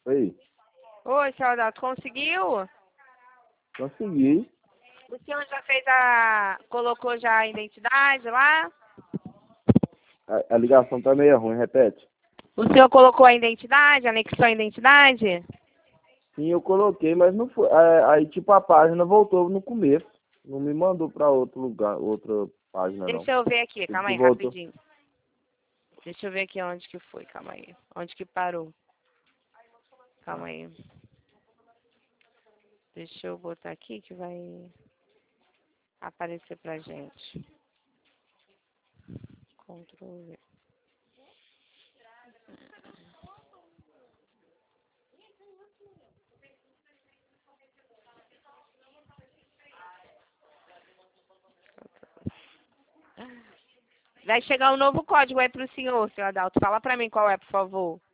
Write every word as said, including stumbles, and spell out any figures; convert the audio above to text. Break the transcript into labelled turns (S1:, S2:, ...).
S1: Oi,
S2: Oi, seu Adalto, conseguiu?
S1: consegui.
S2: O senhor já fez a... colocou já a identidade lá?
S1: A, a ligação tá meio ruim, repete.
S2: O senhor colocou a identidade, anexou a identidade?
S1: Sim, eu coloquei, mas não foi. é, Aí, tipo, a página voltou no começo. Não me mandou pra outro lugar, outra página, não.
S2: Deixa eu ver aqui,
S1: Tipo,
S2: calma
S1: que
S2: aí,
S1: voltou.
S2: rapidinho. Deixa eu ver aqui onde que foi, calma aí. Onde que parou? Calma aí. Deixa eu botar aqui que vai aparecer pra gente. Ctrl V. Vai chegar um novo código aí pro senhor, seu Adalto. Fala pra mim qual é, por favor.